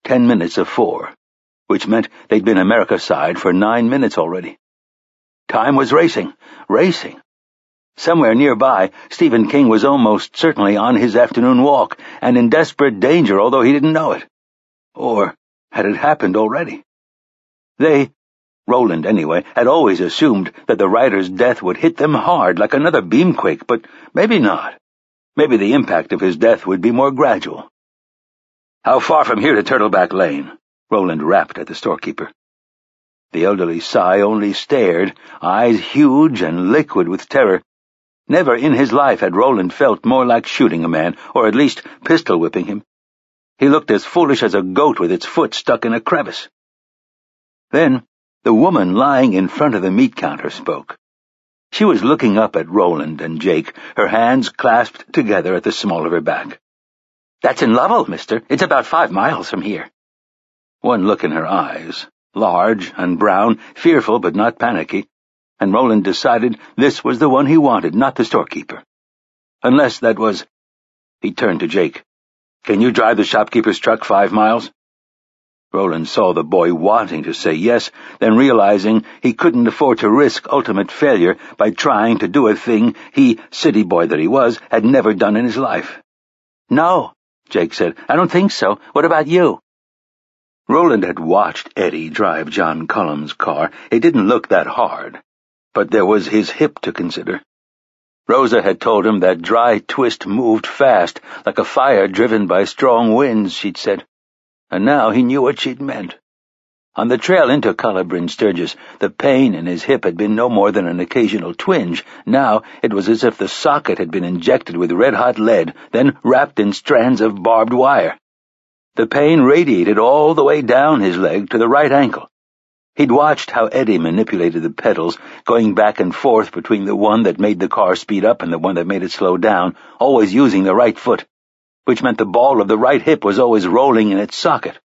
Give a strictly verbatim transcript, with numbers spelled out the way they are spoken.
ten minutes of four, which meant they'd been America's side for nine minutes already. Time was racing, racing. Somewhere nearby, Stephen King was almost certainly on his afternoon walk and in desperate danger, although he didn't know it. Or had it happened already? They, Roland anyway, had always assumed that the rider's death would hit them hard like another beamquake, but maybe not. Maybe the impact of his death would be more gradual. "How far from here to Turtleback Lane?" Roland rapped at the storekeeper. The elderly Cy only stared, eyes huge and liquid with terror. Never in his life had Roland felt more like shooting a man, or at least pistol-whipping him. He looked as foolish as a goat with its foot stuck in a crevice. Then the woman lying in front of the meat counter spoke. She was looking up at Roland and Jake, her hands clasped together at the small of her back. "That's in Lovell, mister. It's about five miles from here." One look in her eyes, large and brown, fearful but not panicky, and Roland decided this was the one he wanted, not the storekeeper. Unless that was... He turned to Jake. "Can you drive the shopkeeper's truck five miles?" Roland saw the boy wanting to say yes, then realizing he couldn't afford to risk ultimate failure by trying to do a thing he, city boy that he was, had never done in his life. "No," Jake said. "I don't think so. What about you?" Roland had watched Eddie drive John Cullum's car. It didn't look that hard, but there was his hip to consider. Rosa had told him that dry twist moved fast, like a fire driven by strong winds, she'd said. And now he knew what she'd meant. On the trail into Colibrin Sturgis, the pain in his hip had been no more than an occasional twinge. Now it was as if the socket had been injected with red-hot lead, then wrapped in strands of barbed wire. The pain radiated all the way down his leg to the right ankle. He'd watched how Eddie manipulated the pedals, going back and forth between the one that made the car speed up and the one that made it slow down, always using the right foot, which meant the ball of the right hip was always rolling in its socket.